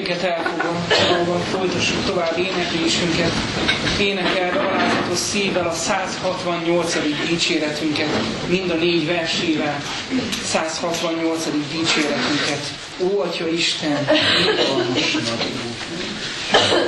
Helyünket elfoglalva folytassuk tovább éneklésünket. Énekel alázatos szívvel a 168. dicséretünket, mind a 4 versével. 168. dicséretünket. Ó, Atya Isten, irgalmas nagy Úr!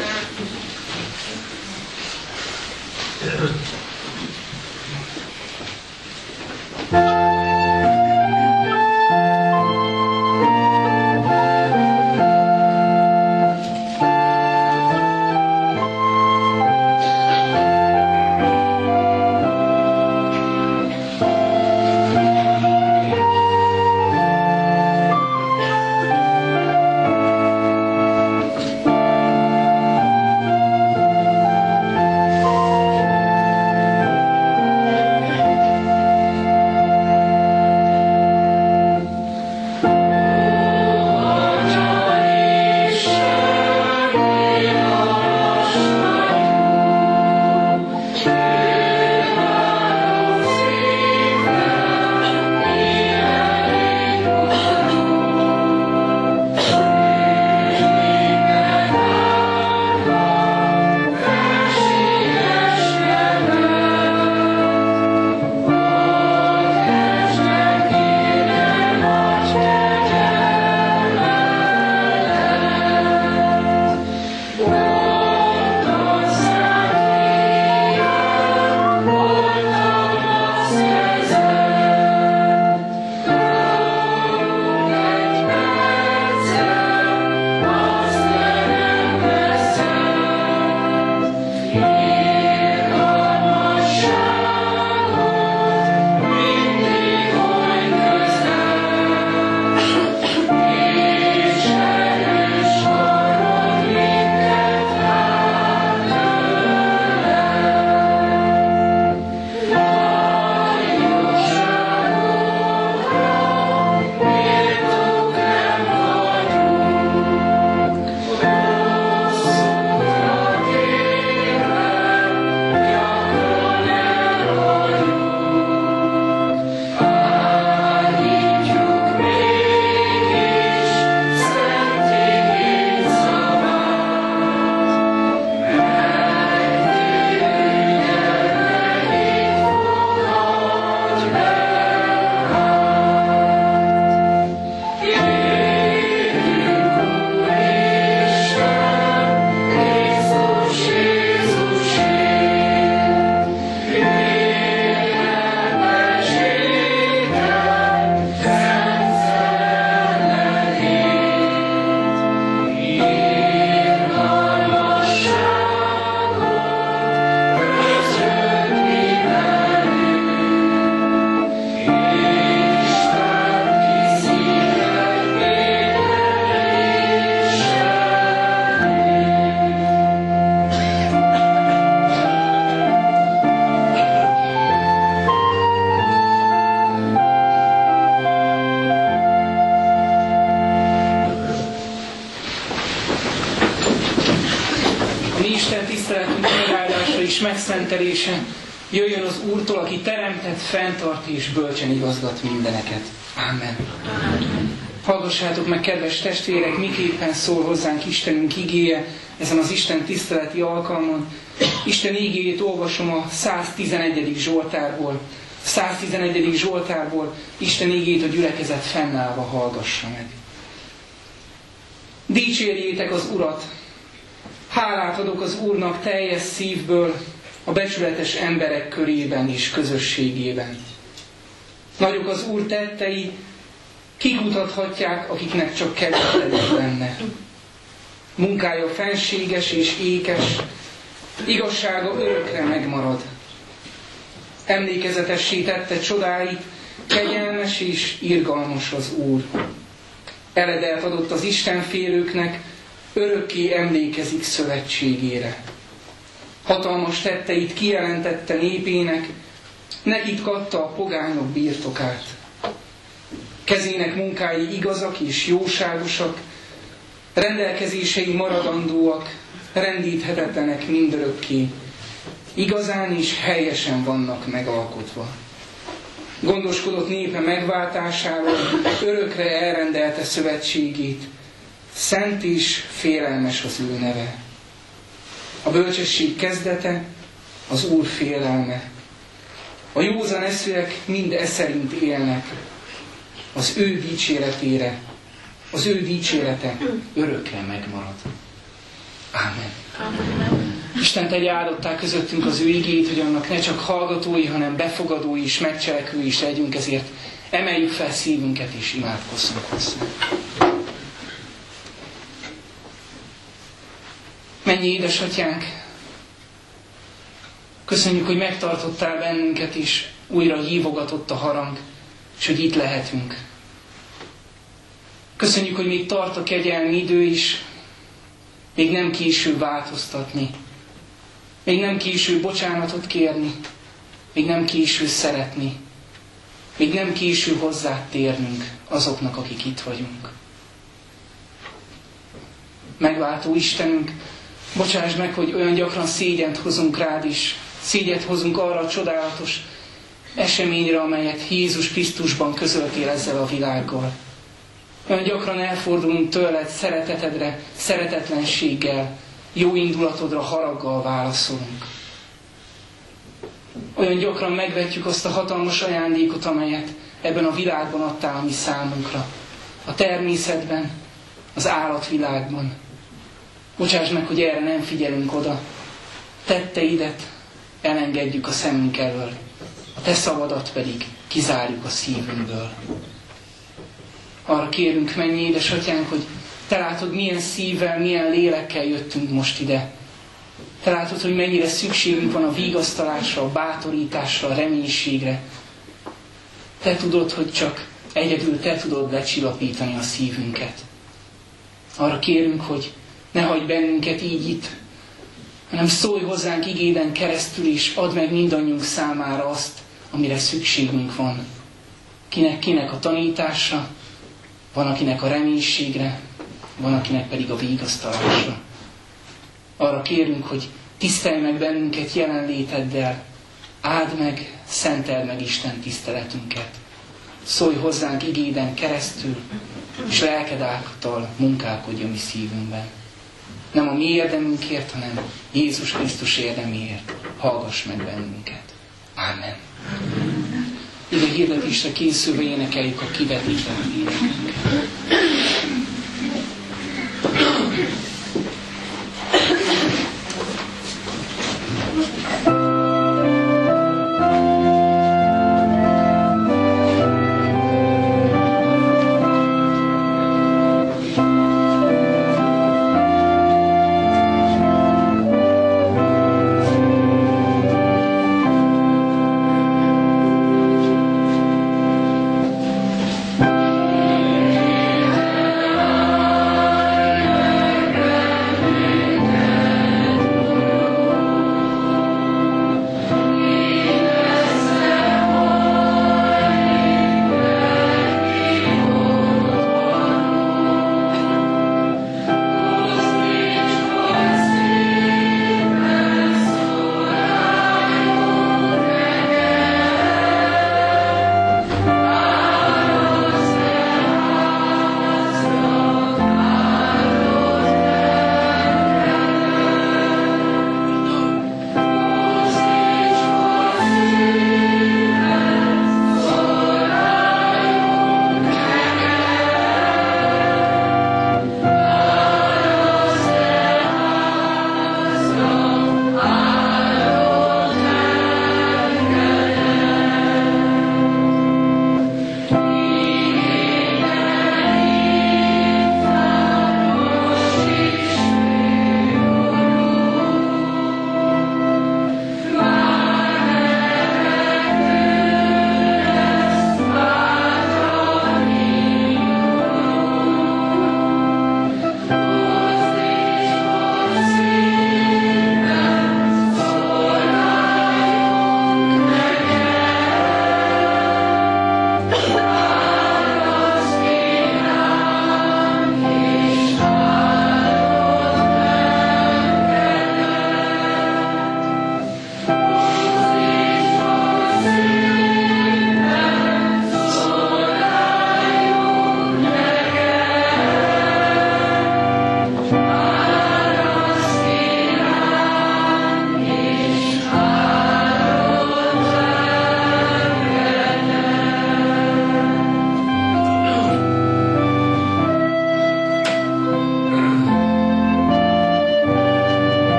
Megszentelése jöjjön az Úrtól, aki teremtett, fenntart és bölcsen igazgat mindeneket. Amen. Hallgassátok meg, kedves testvérek, miképpen szól hozzánk Istenünk igéje ezen az Isten tiszteleti alkalmon. Isten igéjét olvasom a 111. Zsoltárból. 111. Zsoltárból Isten igéjét a gyülekezet fennállva hallgassa meg. Dicsérjétek az Urat! Hálát adok az Úrnak teljes szívből, a becsületes emberek körében és közösségében. Nagyok az Úr tettei, kikutathatják, akiknek csak kedvetlenek benne. Munkája fenséges és ékes, igazsága örökre megmarad. Emlékezetessé tette csodáit, kegyelmes és irgalmas az Úr. Eredelt adott az istenfélőknek, örökké emlékezik szövetségére. Hatalmas tetteit kijelentette népének, nekit kapta a pogányok birtokát. Kezének munkái igazak és jóságosak, rendelkezései maradandóak, rendíthetetlenek mindörökké. Igazán is helyesen vannak megalkotva. Gondoskodott népe megváltásáról, örökre elrendelte szövetségét. Szent és félelmes az ő neve. A bölcsesség kezdete az Úr félelme. A józan eszűek mind szerint élnek. Az ő dicséretére, az ő dicsérete örökre megmarad. Ámen. Amen. Isten tegye áldották közöttünk az ő igét, hogy annak ne csak hallgatói, hanem befogadói és megcselekvői is legyünk, ezért emeljük fel szívünket és imádkozzunk hozzá. Mennyi édesatyánk, köszönjük, hogy megtartottál bennünket, és újra hívogatott a harang, és hogy itt lehetünk. Köszönjük, hogy még tart a kegyelmi idő is, még nem késő változtatni, még nem késő bocsánatot kérni, még nem késő szeretni, még nem késő hozzád térnünk azoknak, akik itt vagyunk. Megváltó Istenünk, bocsásd meg, hogy olyan gyakran szégyent hozunk rád is, szégyent hozunk arra a csodálatos eseményre, amelyet Jézus Krisztusban közöltél ezzel a világgal. Olyan gyakran elfordulunk tőled szeretetedre, szeretetlenséggel, jó indulatodra, haraggal válaszolunk. Olyan gyakran megvetjük azt a hatalmas ajándékot, amelyet ebben a világban adtál a mi számunkra. A természetben, az állatvilágban. Bocsásd meg, hogy erre nem figyelünk oda. Tetteidet elengedjük a szemünk elől. A te szavadat pedig kizárjuk a szívünkből. Arra kérünk, mennyi édesatyánk, hogy te látod, milyen szívvel, milyen lélekkel jöttünk most ide. Te látod, hogy mennyire szükségünk van a vigasztalásra, a bátorításra, a reménységre. Te tudod, hogy csak egyedül te tudod lecsillapítani a szívünket. Arra kérünk, hogy ne hagyj bennünket így itt, hanem szólj hozzánk igéden keresztül, és add meg mindannyiunk számára azt, amire szükségünk van. Kinek a tanításra, van akinek a reménységre, van akinek pedig a vigasztalásra. Arra kérünk, hogy tisztelj meg bennünket jelenléteddel, áld meg, szenteld meg Isten tiszteletünket. Szólj hozzánk igéden keresztül, és lelked által munkálkodj a mi szívünkben. Nem a mi érdemünkért, hanem Jézus Krisztus érdeméért. Hallgass meg bennünket. Ámen. Ide hirdetésre készülve énekeljük a kivetétlen énekünket.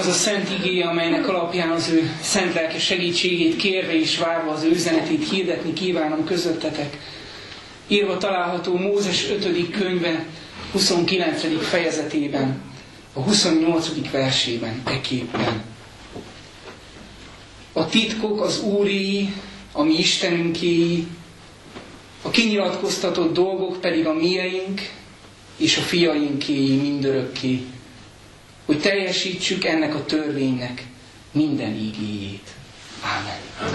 a szent igéje, amelynek alapján az ő szent lelke segítségét kérve és várva az ő üzenetét hirdetni kívánom közöttetek. Írva található Mózes 5. könyve 29. fejezetében, a 28. versében ekképpen. A titkok az Úréi, a mi Istenünkéi, a kinyilatkoztatott dolgok pedig a mieink és a fiainkéi mindörökké, hogy teljesítsük ennek a törvénynek minden ígéjét. Ámen.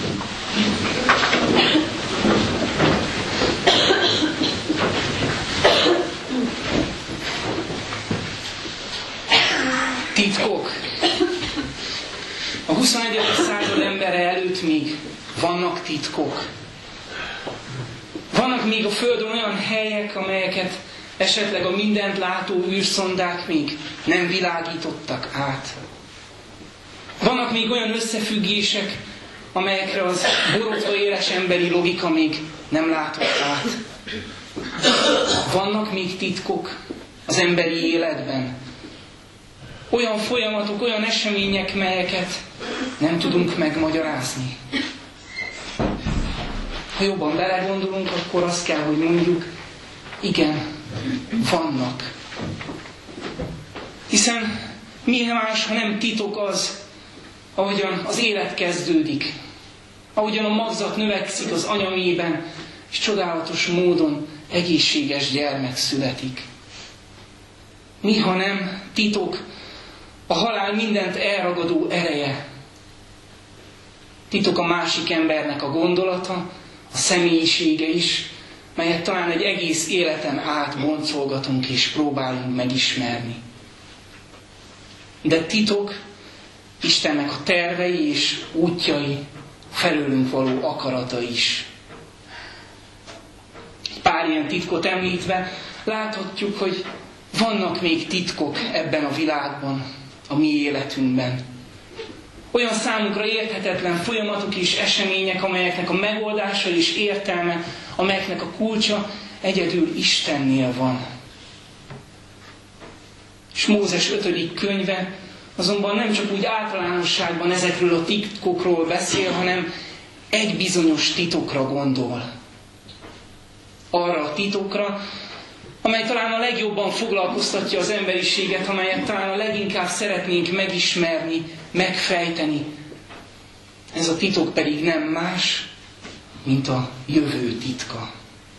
Titkok. A 21. század embere előtt még vannak titkok. Vannak még a Földön olyan helyek, amelyeket esetleg a mindent látó űrszondák még nem világítottak át. Vannak még olyan összefüggések, amelyekre az borotva éles emberi logika még nem látott át. Vannak még titkok az emberi életben. Olyan folyamatok, olyan események, melyeket nem tudunk megmagyarázni. Ha jobban belegondolunk, akkor azt kell, hogy mondjuk, igen, vannak. Hiszen milyen más, ha nem titok az, ahogyan az élet kezdődik, ahogyan a magzat növekszik az anyamében, és csodálatos módon egészséges gyermek születik. Mi, ha nem titok a halál mindent elragadó ereje. Titok a másik embernek a gondolata, a személyisége is, melyet talán egy egész életen át boncolgatunk és próbálunk megismerni. De titok Istennek a tervei és útjai, felőlünk való akarata is. Pár ilyen titkot említve láthatjuk, hogy vannak még titkok ebben a világban, a mi életünkben. Olyan számunkra érthetetlen folyamatok és események, amelyeknek a megoldása és értelme, amelyeknek a kulcsa egyedül Istennél van. És Mózes 5. könyve azonban nem csak úgy általánosságban ezekről a titkokról beszél, hanem egy bizonyos titokra gondol. Arra a titokra, amely talán a legjobban foglalkoztatja az emberiséget, amelyet talán a leginkább szeretnénk megismerni, megfejteni. Ez a titok pedig nem más, mint a jövő titka.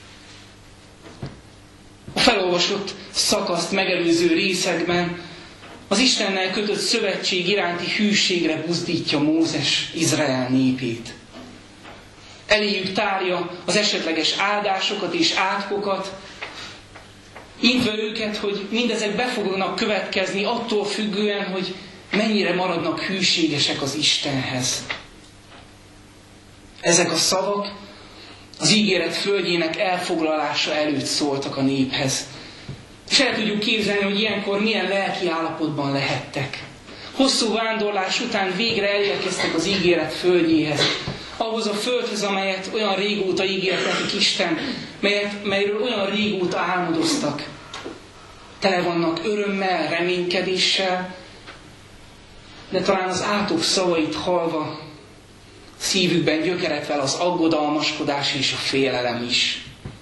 A felolvasott szakaszt megelőző részekben az Istennel kötött szövetség iránti hűségre buzdítja Mózes Izrael népét. Eléjük tárja az esetleges áldásokat és átkokat, intve őket, hogy mindezek be fognak következni attól függően, hogy mennyire maradnak hűségesek az Istenhez. Ezek a szavak az ígéret földjének elfoglalása előtt szóltak a néphez. És el tudjuk képzelni, hogy ilyenkor milyen lelki állapotban lehettek. Hosszú vándorlás után végre elérkeztek az ígéret földjéhez. Ahhoz a földhöz, amelyet olyan régóta ígért nekik Isten, melyről olyan régóta álmodoztak. Tele vannak örömmel, reménykedéssel, de talán az átok szavait hallva szívükben gyökeret vel az aggodalmaskodás és a félelem is.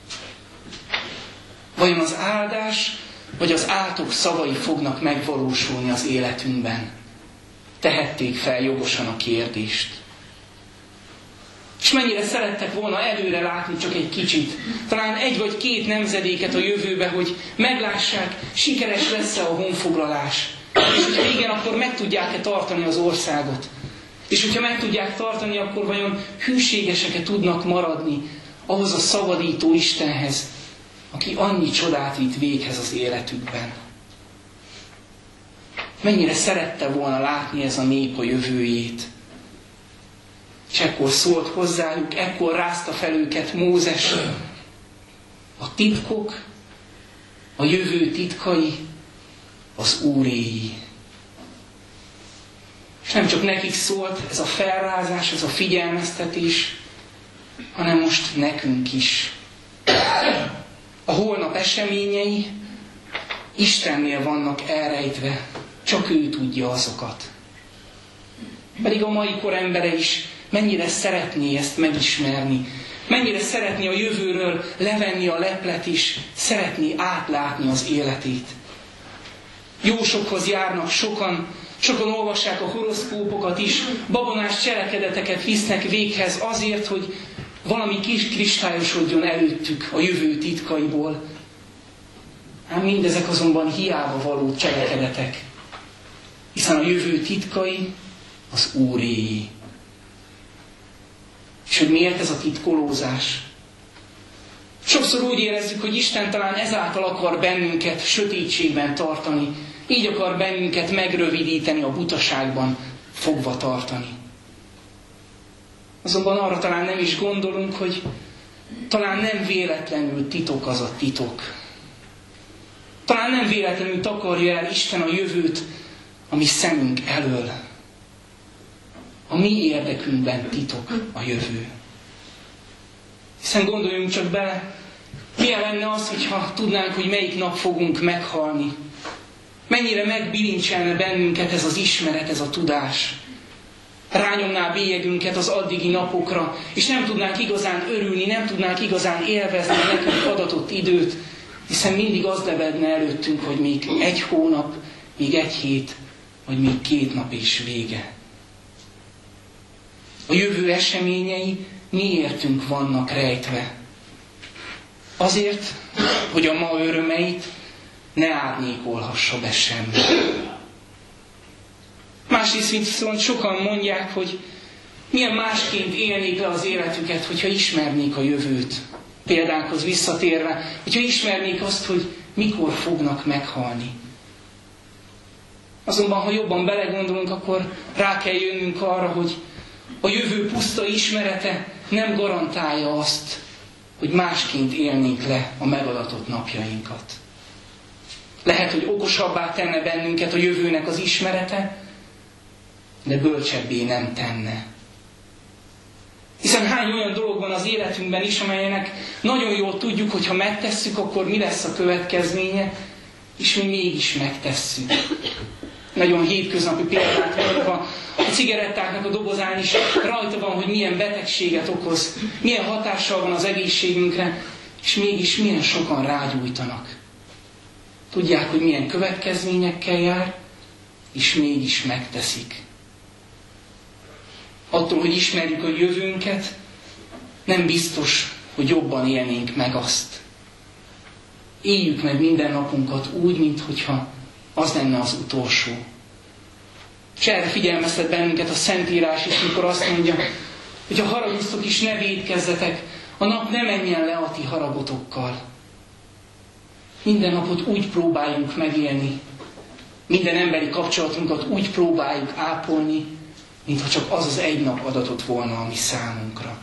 Vajon az áldás, vagy az átok szavai fognak megvalósulni az életünkben? Tehették fel jogosan a kérdést. És mennyire szerettek volna előre látni csak egy kicsit, talán 1 vagy 2 nemzedéket a jövőbe, hogy meglássák, sikeres lesz-e a honfoglalás. És hogyha igen, akkor meg tudják-e tartani az országot. És hogyha meg tudják tartani, akkor vajon hűségesek-e tudnak maradni ahhoz a szabadító Istenhez, aki annyi csodát vitt véghez az életükben. Mennyire szerette volna látni ez a nép a jövőjét. És ekkor szólt hozzájuk, ekkor rázta fel őket Mózes. A titkok, a jövő titkai, az Úréi. És nem csak nekik szólt ez a felrázás, ez a figyelmeztetés, hanem most nekünk is. A holnap eseményei Istennél vannak elrejtve, csak ő tudja azokat. Pedig a mai kor embere is mennyire szeretné ezt megismerni, mennyire szeretné a jövőről levenni a leplet is, szeretné átlátni az életét. Jósokhoz járnak sokan olvassák a horoszkópokat is, babonás cselekedeteket visznek véghez azért, hogy valami kis kristályosodjon előttük a jövő titkaiból. Ám mindezek azonban hiába való cselekedetek, hiszen a jövő titkai az Úréé. És hogy miért ez a titkolózás? Sokszor úgy érezzük, hogy Isten talán ezáltal akar bennünket sötétségben tartani, így akar bennünket megrövidíteni, a butaságban fogva tartani. Azonban arra talán nem is gondolunk, hogy talán nem véletlenül titok az a titok. Talán nem véletlenül takarja el Isten a jövőt a mi szemünk elől. A mi érdekünkben titok a jövő. Hiszen gondoljunk csak bele, milyen lenne az, hogyha tudnánk, hogy melyik nap fogunk meghalni. Mennyire megbilincselne bennünket ez az ismeret, ez a tudás. Rányomná bélyegünket az addigi napokra, és nem tudnánk igazán örülni, nem tudnánk igazán élvezni a nekünk adatott időt, hiszen mindig az lebedne előttünk, hogy még 1 hónap, még 1 hét, vagy még 2 nap is vége. A jövő eseményei miértünk vannak rejtve. Azért, hogy a ma örömeit ne árnyékolhassa be semmi. Másrészt viszont sokan mondják, hogy milyen másként élnék le az életüket, hogyha ismernék a jövőt. Példánkhoz visszatérve, hogyha ismernék azt, hogy mikor fognak meghalni. Azonban, ha jobban belegondolunk, akkor rá kell jönnünk arra, hogy a jövő puszta ismerete nem garantálja azt, hogy másként élnénk le a megadatott napjainkat. Lehet, hogy okosabbá tenne bennünket a jövőnek az ismerete, de bölcsebbé nem tenne. Hiszen hány olyan dolog van az életünkben is, amelynek nagyon jól tudjuk, hogy ha megtesszük, akkor mi lesz a következménye, és mi mégis megtesszük. Nagyon hétköznapi példát mondva, a cigarettáknak a dobozán is rajta van, hogy milyen betegséget okoz, milyen hatással van az egészségünkre, és mégis milyen sokan rágyújtanak. Tudják, hogy milyen következményekkel jár, és mégis megteszik. Attól, hogy ismerjük a jövőnket, nem biztos, hogy jobban élnénk meg azt. Éljük meg minden napunkat úgy, minthogyha az lenne az utolsó. És erre figyelmeztet bennünket a Szentírás is, mikor azt mondja, hogy ha haragoztok is, ne vétkezzetek, a nap ne menjen le a ti haragotokkal. Minden napot úgy próbáljunk megélni, minden emberi kapcsolatunkat úgy próbáljuk ápolni, mintha csak az az 1 nap adatott volna a mi számunkra.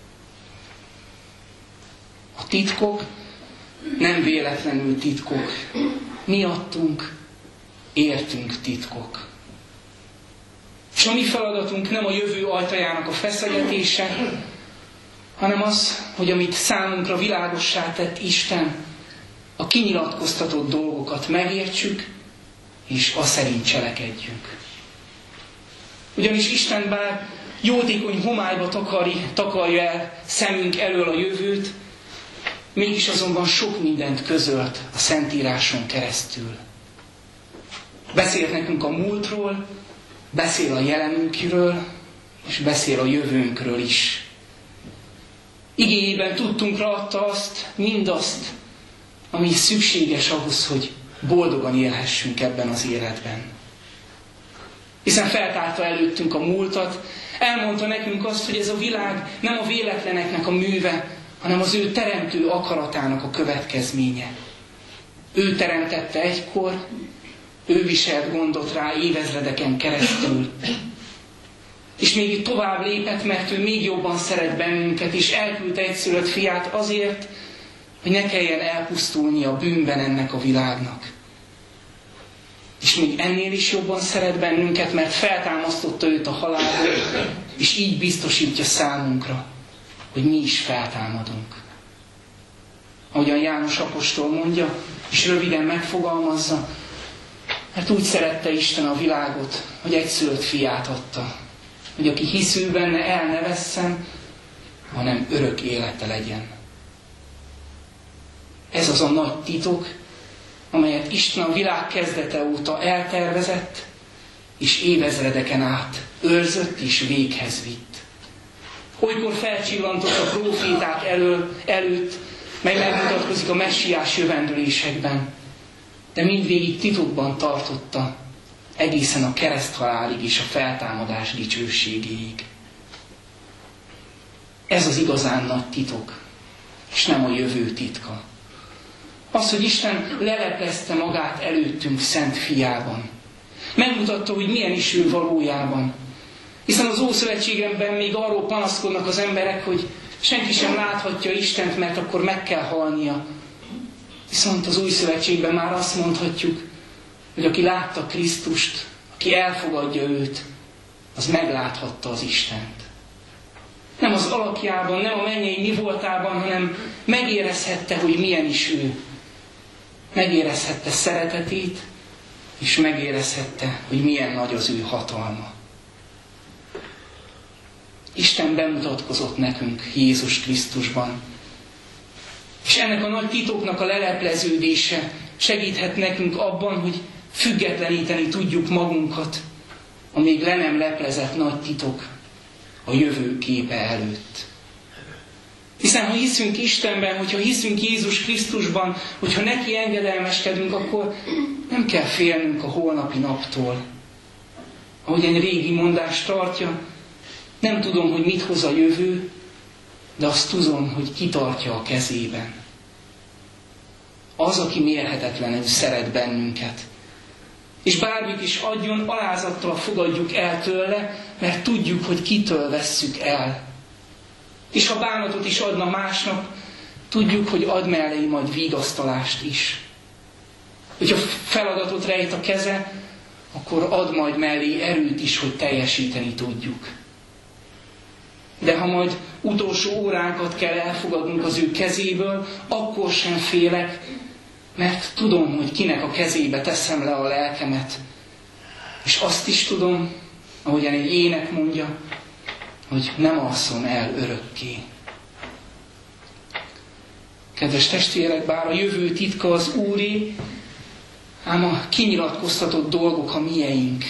A titkok nem véletlenül titkok. Miattunk értünk titkok. És a mi feladatunk nem a jövő ajtajának a feszegetése, hanem az, hogy amit számunkra világossá tett Isten, a kinyilatkoztatott dolgokat megértsük, és aszerint cselekedjünk. Ugyanis Isten bár jótékony homályba takarja el szemünk elől a jövőt, mégis azonban sok mindent közölt a Szentíráson keresztül. Beszélt nekünk a múltról, beszél a jelenünkről, és beszél a jövőnkről is. Igéjében tudtunkra adta mindazt, ami szükséges ahhoz, hogy boldogan élhessünk ebben az életben. Hiszen feltárta előttünk a múltat, elmondta nekünk azt, hogy ez a világ nem a véletleneknek a műve, hanem az ő teremtő akaratának a következménye. Ő teremtette egykor, ő viselt gondot rá évezredeken keresztül. És még tovább lépett, mert ő még jobban szeret bennünket, és elküldte egyszülött fiát azért, hogy ne kelljen elpusztulni a bűnben ennek a világnak. És még ennél is jobban szeret bennünket, mert feltámasztotta őt a halálból, és így biztosítja számunkra, hogy mi is feltámadunk. Ahogyan János apostol mondja, és röviden megfogalmazza, Mert úgy szerette Isten a világot, hogy egyszülött fiát adta, hogy aki hiszül benne, el ne vesszen, hanem örök élete legyen. Ez az a nagy titok, amelyet Isten a világ kezdete óta eltervezett, és évezredeken át őrzött és véghez vitt. Olykor felcsillantott a próféták előtt, mely megmutatkozik a messiás jövendőlésekben, de mindvégig titokban tartotta, egészen a kereszthalálig és a feltámadás dicsőségéig. Ez az igazán nagy titok, és nem a jövő titka. Az, hogy Isten leleplezte magát előttünk szent fiában. Megmutatta, hogy milyen is ő valójában. Hiszen az Ószövetségemben még arról panaszkodnak az emberek, hogy senki sem láthatja Istent, mert akkor meg kell halnia. Viszont az Új Szövetségben már azt mondhatjuk, hogy aki látta Krisztust, aki elfogadja őt, az megláthatta az Istent. Nem az alakjában, nem a mennyei mi voltában, hanem megérezhette, hogy milyen is ő. Megérezhette szeretetét, és megérezhette, hogy milyen nagy az ő hatalma. Isten bemutatkozott nekünk Jézus Krisztusban. És ennek a nagy titoknak a lelepleződése segíthet nekünk abban, hogy függetleníteni tudjuk magunkat a még le nem leplezett nagy titok a jövő képe előtt. Hiszen ha hiszünk Istenben, hogyha hiszünk Jézus Krisztusban, hogyha neki engedelmeskedünk, akkor nem kell félnünk a holnapi naptól. Ahogy egy régi mondás tartja, nem tudom, hogy mit hoz a jövő, de azt tudom, hogy ki tartja a kezében. Az, aki mérhetetlenül szeret bennünket. És bármit is adjon, alázattal fogadjuk el tőle, mert tudjuk, hogy kitől vesszük el. És ha bánatot is adna másnak, tudjuk, hogy ad mellé majd vigasztalást is. Hogyha feladatot rejt a keze, akkor ad majd mellé erőt is, hogy teljesíteni tudjuk. De ha majd utolsó óránkat kell elfogadnunk az ő kezéből, akkor sem félek, mert tudom, hogy kinek a kezébe teszem le a lelkemet. És azt is tudom, ahogyan egy ének mondja, hogy nem alszom el örökké. Kedves testvérek, bár a jövő titka az Úré, ám a kinyilatkoztatott dolgok a mieink.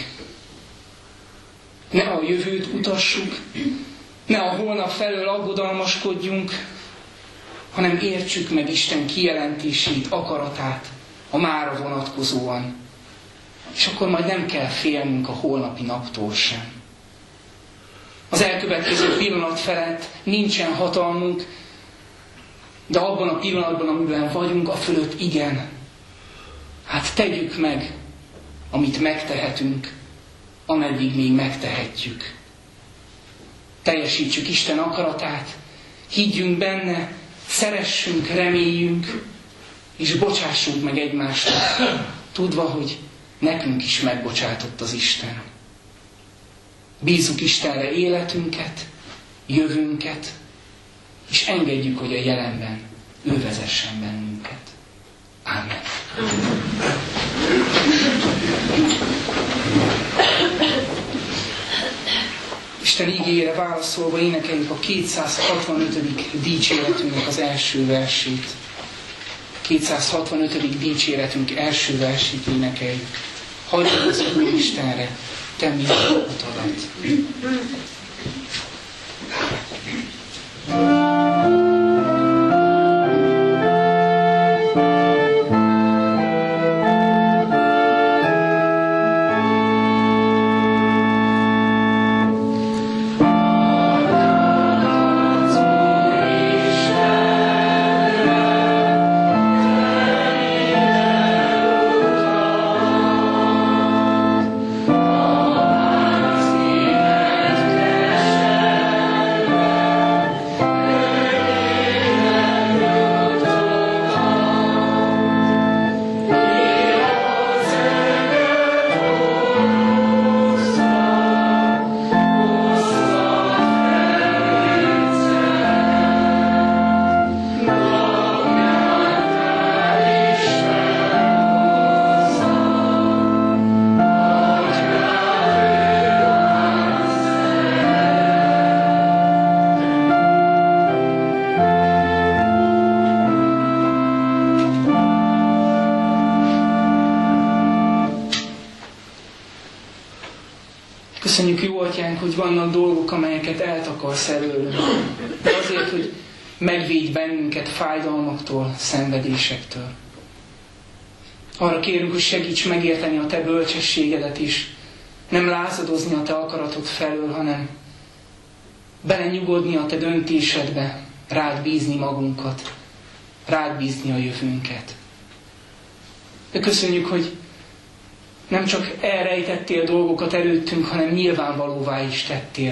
Ne a jövőt kutassuk, ne a holnap felől aggodalmaskodjunk, hanem értsük meg Isten kijelentését, akaratát a mára vonatkozóan. És akkor majd nem kell félnünk a holnapi naptól sem. Az elkövetkező pillanat felett nincsen hatalmunk, de abban a pillanatban, amiben vagyunk, a fölött igen. Hát tegyük meg, amit megtehetünk, ameddig még megtehetjük. Teljesítsük Isten akaratát, higgyünk benne, szeressünk, reméljünk, és bocsássunk meg egymásnak, tudva, hogy nekünk is megbocsátott az Isten. Bízzuk Istenre életünket, jövőnket, és engedjük, hogy a jelenben ő vezessen bennünket. Ámen. Isten igéjére válaszolva énekeljük a 265. dicséretünknek az első versét. 265. dicséretünk első versét énekeljük. Hagyjuk az Úr Istenre, te minden utadat. Köszönjük, jó Atyánk, hogy vannak dolgok, amelyeket eltakarsz előlünk. De azért, hogy megvédj bennünket fájdalmaktól, szenvedésektől. Arra kérünk, hogy segíts megérteni a Te bölcsességedet is. Nem lázadozni a Te akaratod felől, hanem belenyugodni a Te döntésedbe, rád bízni magunkat, rád bízni a jövőnket. De köszönjük, hogy nem csak elrejtettél dolgokat előttünk, hanem nyilvánvalóvá is tettél.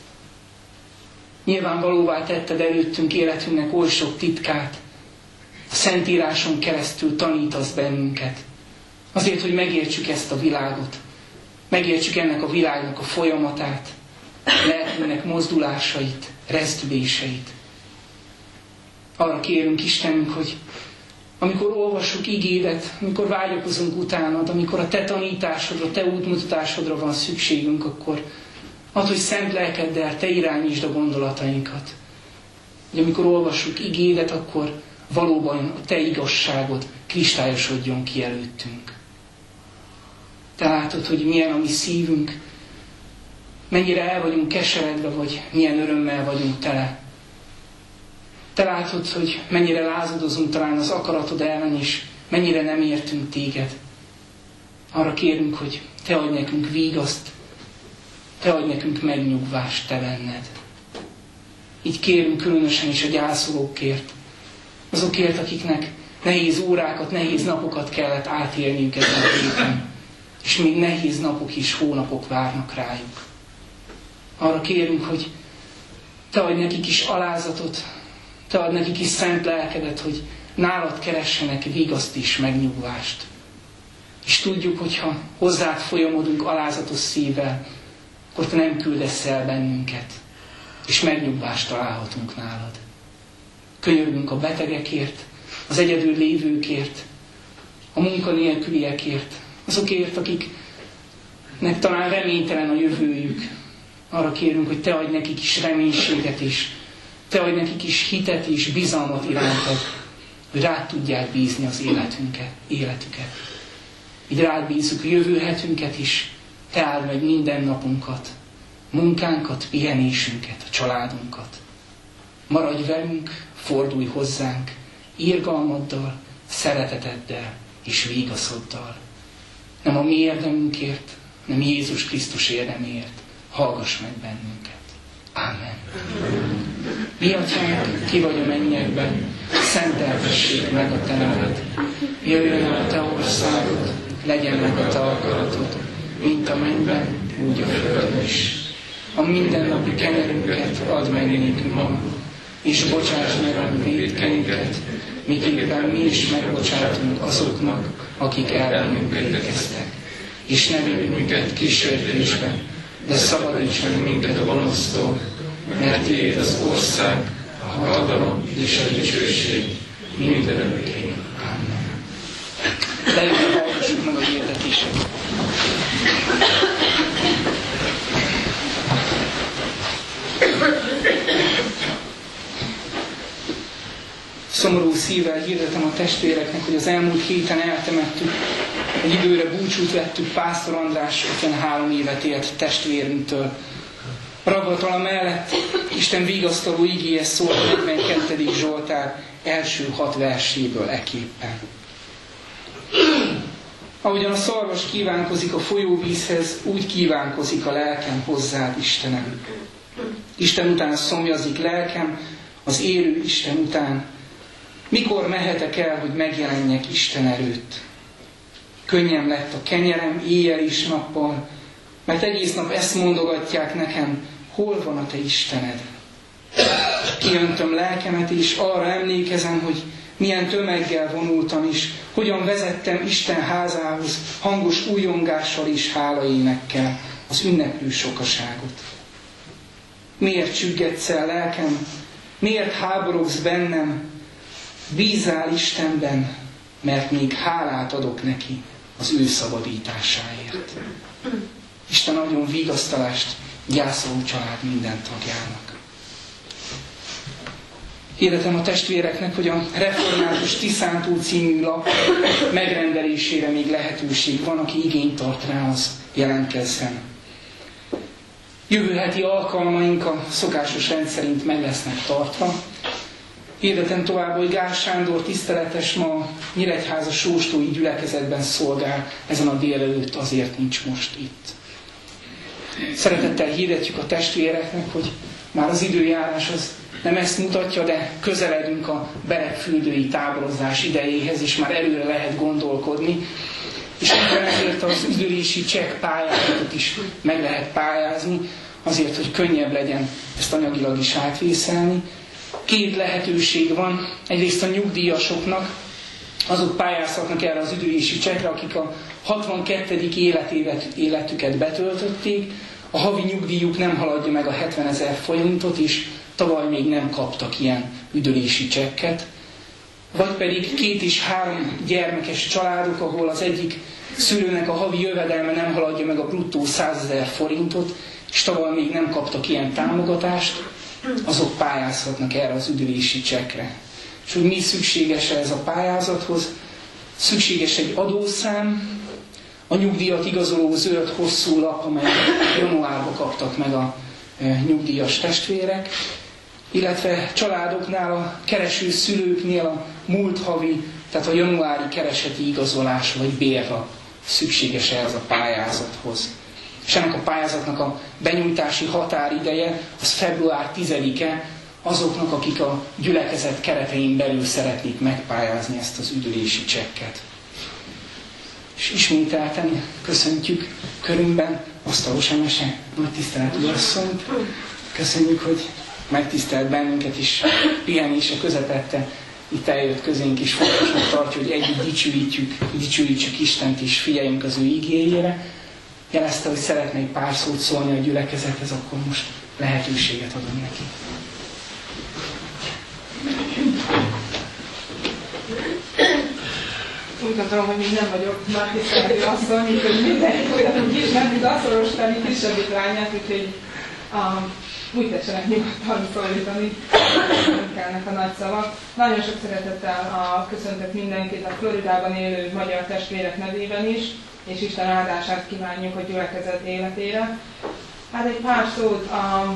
Nyilvánvalóvá tetted előttünk életünknek oly sok titkát. A Szentíráson keresztül tanítasz bennünket. Azért, hogy megértsük ezt a világot. Megértsük ennek a világnak a folyamatát, lelkünknek mozdulásait, rezdüléseit. Arra kérünk, Istenünk, hogy amikor olvassuk igédet, amikor vágyakozunk utánad, amikor a Te tanításodra, Te útmutatásodra van szükségünk, akkor add, hogy szent lelkeddel Te irányítsd a gondolatainkat. Hogy amikor olvassuk igédet, akkor valóban a Te igazságod kristályosodjon ki előttünk. Te látod, hogy milyen a mi szívünk, mennyire el vagyunk keseredve, vagy milyen örömmel vagyunk tele. Te látod, hogy mennyire lázadozunk talán az akaratod ellen, és mennyire nem értünk téged. Arra kérünk, hogy Te adj nekünk vígaszt, Te adj nekünk megnyugvást Te benned. Így kérünk különösen is a gyászolókért, azokért, akiknek nehéz órákat, nehéz napokat kellett átélniük ezen a héten, és még nehéz napok és hónapok várnak rájuk. Arra kérünk, hogy Te adj nekik is alázatot, Te adj nekik is szent lelkedet, hogy nálad keressenek vigaszt is, megnyugvást. És tudjuk, hogyha hozzád folyamodunk alázatos szívvel, akkor Te nem küldesz el bennünket, és megnyugvást találhatunk nálad. Könyörgünk a betegekért, az egyedül lévőkért, a munkanélküliekért, azokért, akiknek talán reménytelen a jövőjük. Arra kérünk, hogy Te adj nekik is reménységet is, Te adj nekik is hitet és bizalmat irántad, hogy rád tudják bízni az életüket. Így rád bízzuk a jövő hetünket is, Te áld meg minden napunkat, munkánkat, pihenésünket, a családunkat. Maradj velünk, fordulj hozzánk, irgalmaddal, szereteteddel és vigaszoddal. Nem a mi érdemünkért, hanem Jézus Krisztus érdeméért. Hallgass meg bennünket. Ámen. Mi Atyánk, ki vagy a mennyekben, szenteltessék meg a Te neved. Jöjjön el a Te országod, legyen meg a Te akaratod, mint a mennyben, úgy a földön is. A mindennapi kenyerünket add meg nékünk ma, és bocsáss meg a vétkeinket, miképpen mi is megbocsátunk azoknak, akik ellenünk vétkeztek. És ne vigy minket kísértésbe, de szabadíts meg minket a gonosztól, mert Tiéd az ország, a hatalom és a dicsőség mindörökké. Amen. Lejöjjön, hallgassuk meg a hirdetéseket. Szomorú szívvel hirdetem a testvéreknek, hogy az elmúlt héten eltemettük, egy időre búcsút vettük Pásztor András 53 évet élt testvérünktől. Ragadtala mellett Isten vigasztaló igéje szól a 42. Zsoltár első 6 verséből eképpen. Ahogyan a szarvas kívánkozik a folyóvízhez, úgy kívánkozik a lelkem hozzád, Istenem. Isten után szomjazik lelkem, az élő Isten után. Mikor mehetek el, hogy megjelenjek Isten előtt? Könnyem lett a kenyerem éjjel és nappal, mert egész nap ezt mondogatják nekem, hol van a Te Istened? Kiöntöm lelkemet, és arra emlékezem, hogy milyen tömeggel vonultam is, hogyan vezettem Isten házához hangos újjongással és hálaénekkel az ünneplő sokaságot. Miért csüggedsz el, lelkem? Miért háborogsz bennem? Bízzál Istenben, mert még hálát adok neki az ő szabadításáért. Isten adjon vigasztalást gyászoló család minden tagjának. Hirdetem a testvéreknek, hogy a Református Tiszántó című lap megrendelésére még lehetőség van, aki igényt tart rá, az jelentkezzen. Jövő heti alkalmaink a szokásos rendszerint meg lesznek tartva. Hirdetem tovább, hogy Gál Sándor tiszteletes ma Nyíregyháza sóstói gyülekezetben szolgál, ezen a délelőtt azért nincs most itt. Szeretettel hirdetjük a testvéreknek, hogy már az időjárás az nem ezt mutatja, de közeledünk a beregfürdői táborozás idejéhez, és már előre lehet gondolkodni. És ezért az üdülési csekk pályázatot is meg lehet pályázni, azért, hogy könnyebb legyen ezt anyagilag is átvészelni. Két lehetőség van. Egyrészt a nyugdíjasoknak, azok pályázhatnak erre az üdülési csekkre, akik a 62. életüket betöltötték, a havi nyugdíjuk nem haladja meg a 70 000 forintot, és tavaly még nem kaptak ilyen üdülési csekket. Vagy pedig 2 és 3 gyermekes családok, ahol az egyik szülőnek a havi jövedelme nem haladja meg a bruttó 100 000 forintot, és tavaly még nem kaptak ilyen támogatást, azok pályázhatnak erre az üdülési csekkre. És hogy mi szükséges ez a pályázathoz? Szükséges egy adószám, a nyugdíjat igazoló zöld hosszú lap, amelyet januárban kaptak meg a nyugdíjas testvérek, illetve családoknál, a kereső szülőknél a múlt havi, tehát a januári kereseti igazolás vagy bérlap szükséges ehhez a pályázathoz. És ennek a pályázatnak a benyújtási határideje az február 10-e azoknak, akik a gyülekezet keretein belül szeretnék megpályázni ezt az üdülési csekket. És ismételten köszöntjük körünkben Asztalos Emese nagy tiszteletű asszonyt. Köszönjük, hogy megtisztelt bennünket is pihenése közepette. Itt eljött közénk, és fontosnak tartja, hogy együtt dicsőítsük Istent, és figyeljünk az ő igéjére. Jelezte, hogy szeretne egy pár szót szólni a gyülekezethez, akkor most lehetőséget adom neki. Úgy gondolom, hogy még nem vagyok már tiszteletű asszony, úgyhogy mindenki olyan ismert, mint asszorostani kisebbik lányát, úgyhogy úgy tessenek nyugodtan szólítani, nem kellnek a nagy szavak. Nagyon sok szeretettel köszöntök mindenkit a Floridában élő magyar testvérek nevében is, és Isten áldását kívánjuk a gyülekezet életére. Hát egy pár szót,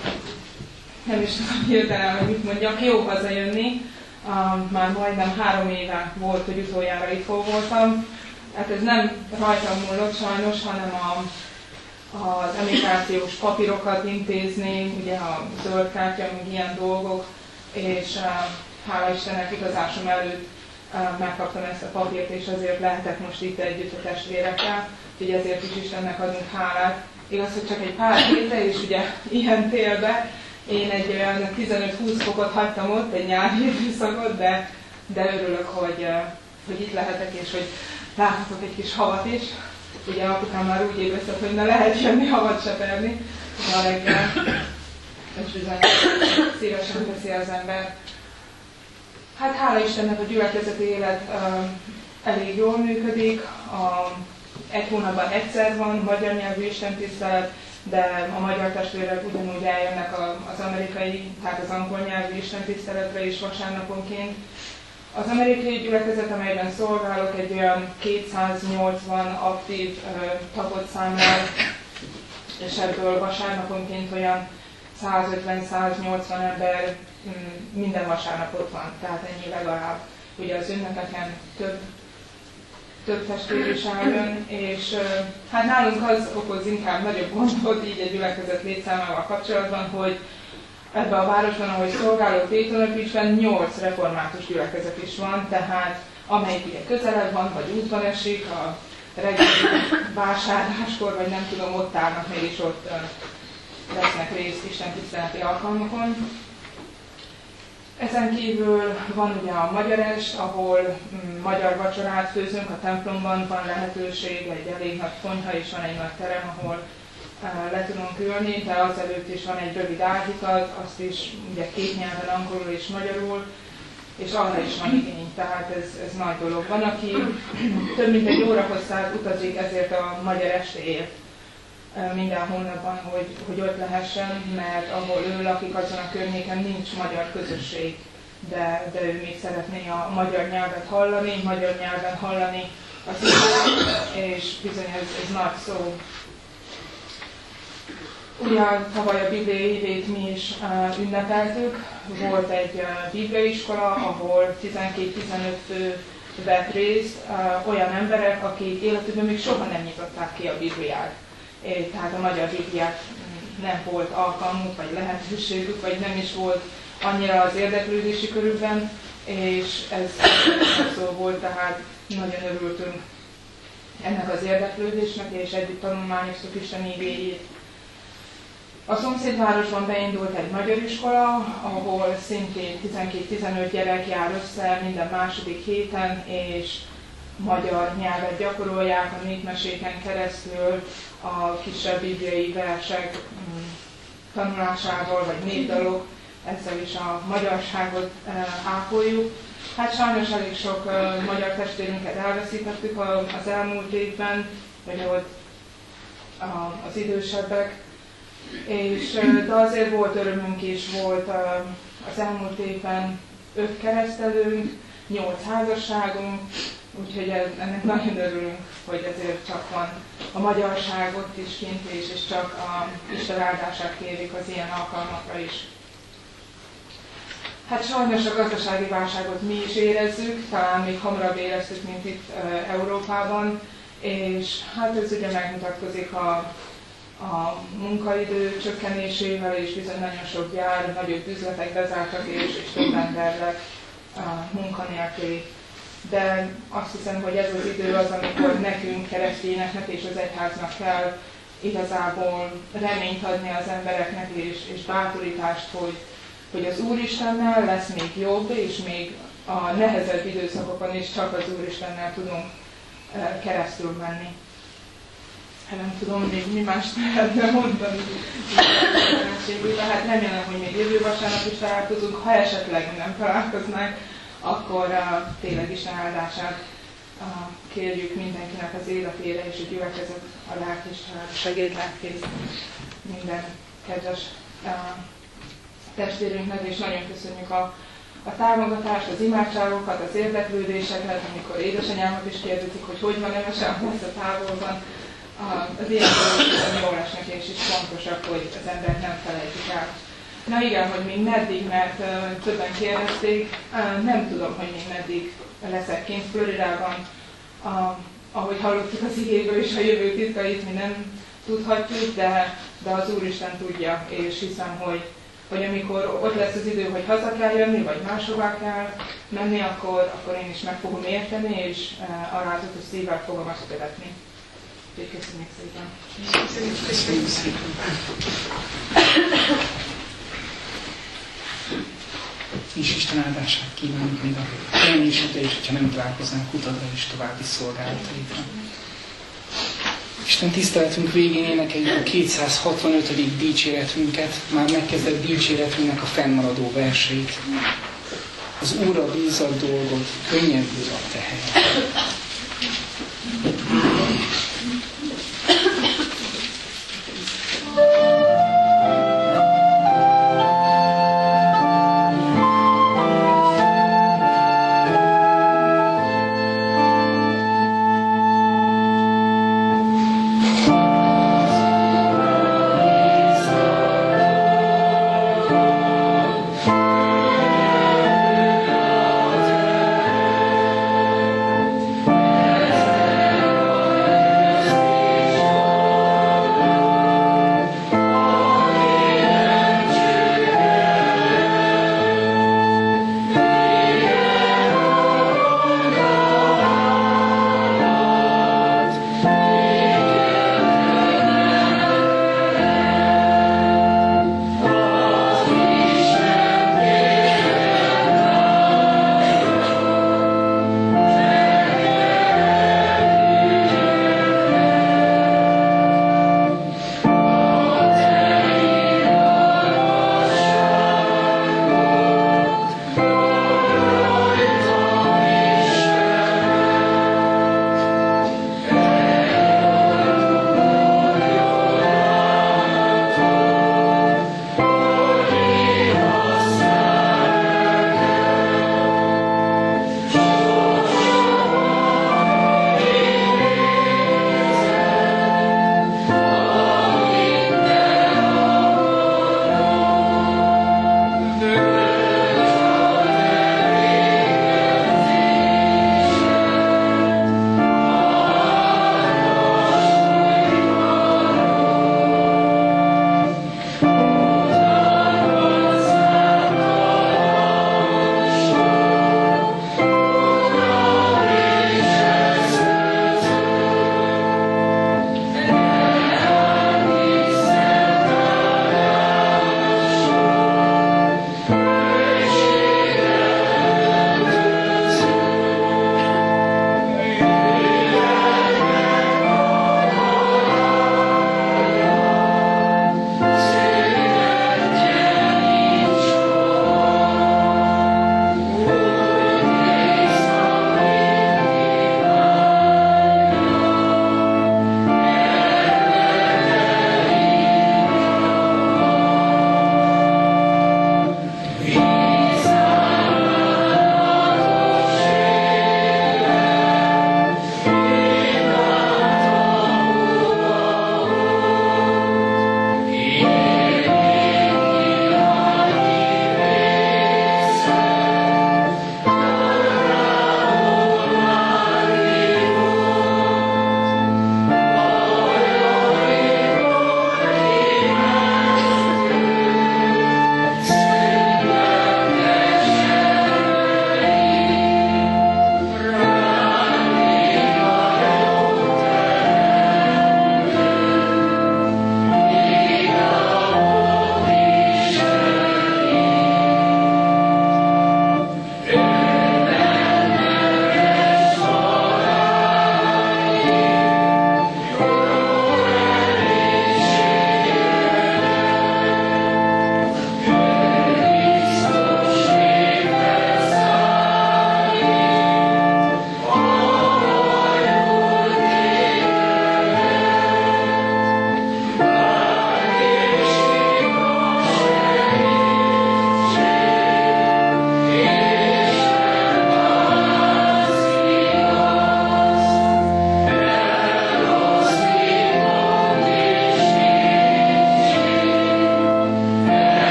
nem is tudom hirtelen, hogy mit mondjak, jó hazajönni. Már majdnem 3 éve volt, hogy utoljára itt voltam. Hát ez nem rajtam múlott sajnos, hanem az emigrációs papírokat intézni, ugye a zöld kártya, meg ilyen dolgok, és hála Istennek igazásom előtt megkaptam ezt a papírt, és azért lehetek most itt együtt a testvérekkel, úgyhogy ezért is Istennek adunk hálát. Igaz, hogy csak egy pár hétre, és ugye ilyen télbe, én egy olyan 15-20 fokot hagytam ott, egy nyári időszakot, de örülök, hogy itt lehetek, és hogy láthatok egy kis havat is. Ugye apukám már úgy ébresztett, hogy ne lehet jönni havat seperni a reggel, és bizony szívesen teszi az ember. Hát hála Istennek a gyülekezeti élet elég jól működik. Egy hónapban egyszer van magyar nyelvű istentisztelet, de a magyar testvérek ugyanúgy eljönnek az amerikai, tehát az angol nyelvű istentiszteletre is vasárnaponként. Az amerikai gyülekezet, amelyben szolgálok, egy olyan 280 aktív tagot számlál, és ebből vasárnaponként olyan 150-180 ember minden vasárnap ott van, tehát ennyi legalább. Ugye az ünnepeken több testvér is eljön, és hát nálunk az okoz inkább nagyobb gondot így egy gyülekezet létszámával kapcsolatban, hogy ebben a városban, ahogy szolgálok Dayton Beachben, 8 református gyülekezet is van, tehát amelyik ugye közelebb van, vagy útban esik, a reggeli vásárláskor, vagy nem tudom, ott állnak, mégis ott vesznek részt istentiszteleti alkalmakon. Ezen kívül van ugye a magyar est, ahol magyar vacsorát főzünk, a templomban van lehetőség, egy elég nagy konyha és van egy nagy terem, ahol le tudunk ülni, de azelőtt is van egy rövid ágyikad, azt is ugye 2 nyelven, angolul és magyarul, és arra is van igény, tehát ez nagy dolog. Van, aki több mint egy óra hosszát utazik ezért a magyar estéért minden hónapban, hogy ott lehessen, mert ahol ő lakik, azon a környéken nincs magyar közösség, de ő még szeretné a magyar nyelvet hallani, magyar nyelven hallani az igét, és bizony ez nagy szó. Ugyan tavaly a Bibliai évét mi is ünnepeltük. Volt egy bibliaiskola, ahol 12-15 fő vett részt, olyan emberek, akik életükben még soha nem nyitották ki a Bibliát. Tehát a magyar Bibliát nem volt alkalmuk, vagy lehetőségük, vagy nem is volt annyira az érdeklődési körükben, és ez szó volt, tehát nagyon örültünk ennek az érdeklődésnek, és együtt tanulmányoztuk Isten igéjét. A szomszédvárosban beindult egy magyar iskola, ahol szintén 12-15 gyerek jár össze minden második héten, és magyar nyelvet gyakorolják a népmeséken keresztül, a kisebb bibliai versek tanulásával, vagy népdalok, ezzel is a magyarságot ápoljuk. Hát sajnos elég sok magyar testvérünket elveszítettük az elmúlt évben, vagy ott az idősebbek, de azért volt örömünk is, volt az elmúlt évben 5 keresztelőnk, 8 házasságunk, úgyhogy ennek nagyon örülünk, hogy ezért csak van a magyarság ott is kint, és csak a Isten áldását kérik az ilyen alkalmakra is. Hát sajnos a gazdasági válságot mi is érezzük, talán még hamarabb éreztük, mint itt Európában, és hát ez ugye megmutatkozik a munkaidő csökkenésével, és bizony nagyon sok gyár, nagyobb üzletek bezártak, és több ember lett munkanélküli. De azt hiszem, hogy ez az idő az, amikor nekünk, keresztényeknek és az egyháznak kell igazából reményt adni az embereknek, és bátorítást, hogy az Úristennel lesz még jobb, és még a nehezebb időszakokon is csak az Úristennel tudunk keresztül menni. Nem tudom, még mi mást lehetne mondani. Tehát remélem, hogy még jövő vasárnap is találkozunk. Ha esetleg nem találkoznánk, akkor tényleg Isten áldását kérjük mindenkinek az életére, és a gyülekezet, a lelkiság, segédlelkész, minden kedves testvérünknek, és nagyon köszönjük a támogatást, az imádságokat, az érdeklődéseket, amikor édesanyámat is kérdezik, hogy van nevesem lesz a távolban. Az ilyen dolgok jól esnek, és is fontosak, hogy az embert nem felejtik el. Na igen, hogy még meddig, mert többen kérdezték, nem tudom, hogy még meddig leszek kint Floridában. Ahogy hallottuk az igéből, és a jövő titkait mi nem tudhatjuk, de az Úristen tudja, és hiszem, hogy amikor ott lesz az idő, hogy haza kell jönni, vagy máshová kell menni, akkor én is meg fogom érteni, és alázatos szívvel fogom azt követni. Köszönjük szépen! Köszönjük szépen! És Isten áldását kívánjuk még a jelenésre, és hogyha nem találkoznánk utadra és további szolgálataitra. Isten tiszteletünk végén énekeljük a 265. dicséretünket, már megkezdett dicséretünknek a fennmaradó verseit. Az Úrra bízott dolgot, könnyebbül a teher.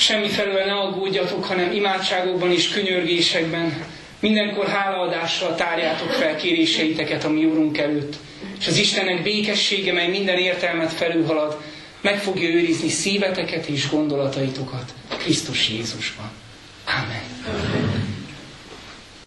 semmifelől ne aggódjatok, hanem imádságokban és könyörgésekben mindenkor hálaadással tárjátok fel kéréseiteket a mi Úrunk előtt, és az Istennek békessége, mely minden értelmet felülhalad, meg fogja őrizni szíveteket és gondolataitokat Krisztus Jézusban. Amen.